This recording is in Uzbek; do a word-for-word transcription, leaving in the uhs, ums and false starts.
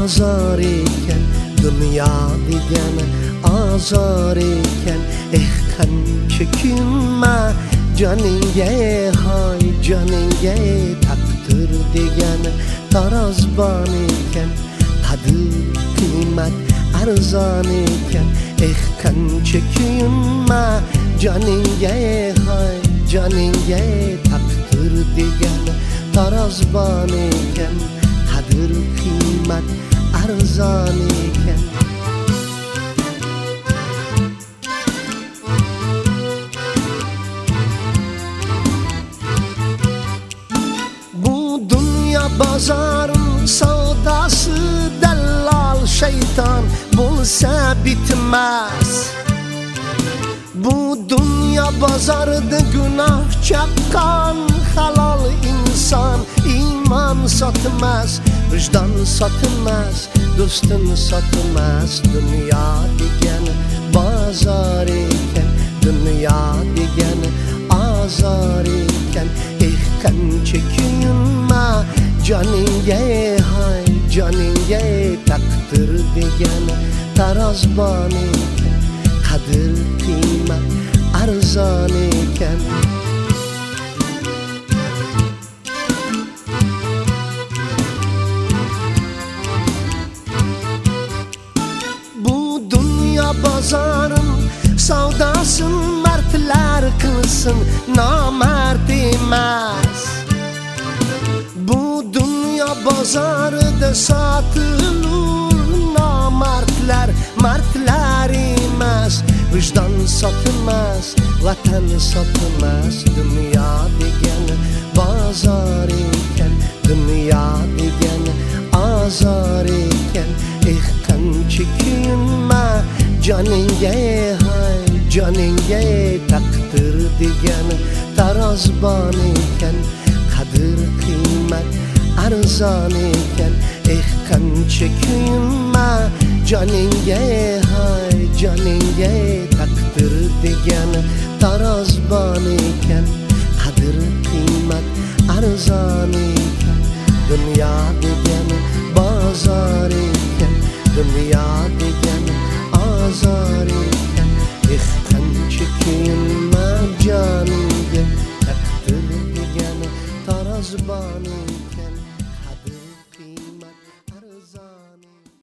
bozor ekan, dunyo degani azor ekan. Eh qancha kunma joningga, hoy joningga, taqdir degani tarozbon ekan, qadr qiymat arzon ekan. Eh qancha kunma joningga, hoy joningga, taqdir degani tarozbon ekan, qadr qiymat arzon ekan. Bu dunyo bozorim savdosi, dallol shayton bo'lsa bitmas. Bu dunyo bozorida gunoh chaqqan halol inson iymon sotmas, vijdon sotmas, do'stin sotmas. Dunyo degani bozor ekan, dunyo degani azor ekan. Eh qancha kuyunma joningga, hoy joningga, taqdir degani tarozbon ekan, qadr qiymat arzon ekan. Bu dunyo bozorim savdosin mardlar qilsin, nomard emas. Bu dunyo bozorida sotilur nomardlar, mardlar emas. Vijdon sotmas, vatan sotmas. Dunyo degani bozor ekan, dunyo degani azor ekan. Eh qancha kuyunma joningga, hoy joningga, taqdir degani tarozbon ekan, qadr qiymat arzon ekan. Eh qancha kuyunma joningga, hoy joningga, taqdir degani tarozbon ekan, qadr qiymat arzon ekan. Dunyo degani bozor ekan, dunyo degani azor ekan. Eh qancha kuyunma joningga, taqdir degani tarozbon